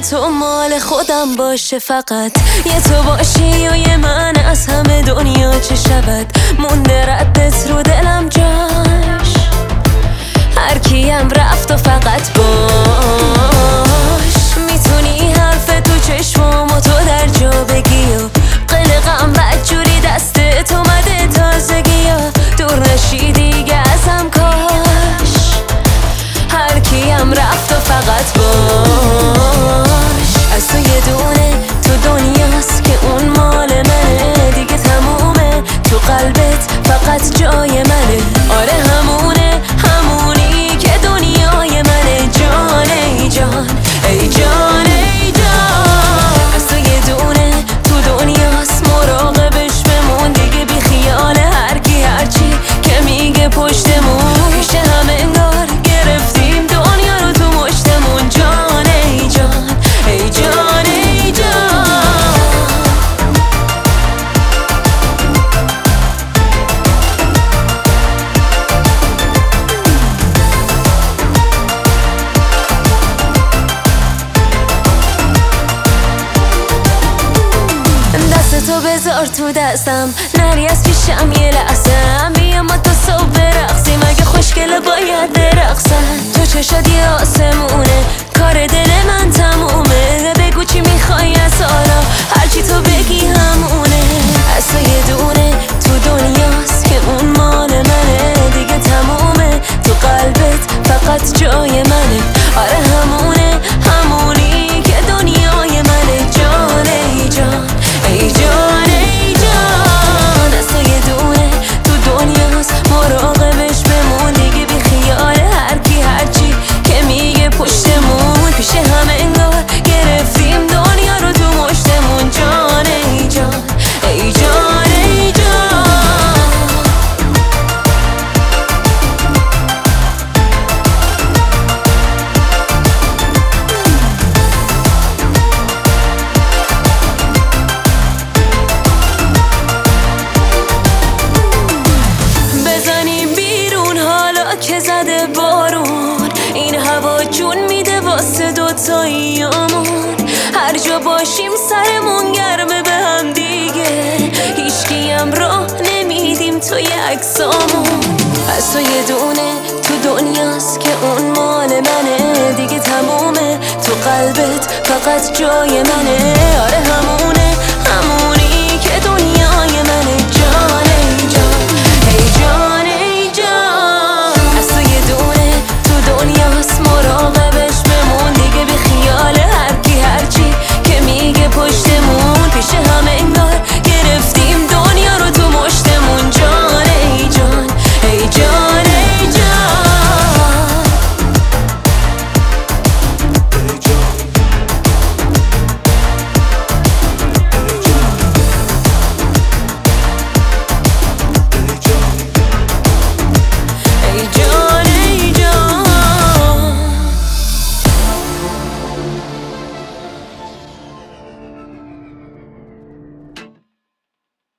تو مال خودم باشه، فقط یه تو باشی و یه من از همه دنیا چه شود. مونده ردت رو دلم جاش، هر کیم رفت و فقط باش. میتونی حرف تو چشمامو تو در جا بگی و قلقم بدجوری دست تو مده تازگی ها. دور نشی دیگه ازم کاش، هر کیم رفت و فقط باش. از تو یه دونه تو دنیاست که اون مال منه، دیگه تمومه تو قلبت فقط جای منه. آره همونه، همونی که دنیای منه. جان ای جان، ای جان ای جان. از تو یه دونه تو دنیاست، مراقبش بمون دیگه، بی خیال هرکی هرچی که میگه پشتمون. پیش همه انگار گرفتیم دنیا رو تو مشتمون. جان ای جان، ای جان ای جان. دست تو بذار تو دستم، نری از پیشم یه لحظم. بیا ما تا صبح برقصیم، اگه خوشگله باید برقصن. تو چشات یه آسمونه، کار دل من تمومه. بگو چی میخوای از حالا، هرچی تو بگی همونه. از تو یه دونه تو دنیاست که اون مال منه، دیگه تمومه تو قلبت فقط جای منه. آره همونه، همونی که دنیای منه. جان ای جان، ای جان ای جان. از تو یه دونه تو دنیاست، مراقبش بمون دیگه، بی خیال هرکی هرچی که میگه پشتمون. پیش همه انگار گرفتیم دنیا رو تو مشتمون. جان ای جان، ای جان ای جان. بزنیم بیرون حالا که زده بارون، این هوا جون میده واسه دوتاییامون. هر جا باشیم سرمون گرمه به هم دیگه، هیچکیم راه نمیدیم توی عکسامون. از تو یه دونه تو دنیاست که اون مال منه، دیگه تمومه تو قلبت فقط جای منه. آره همونه،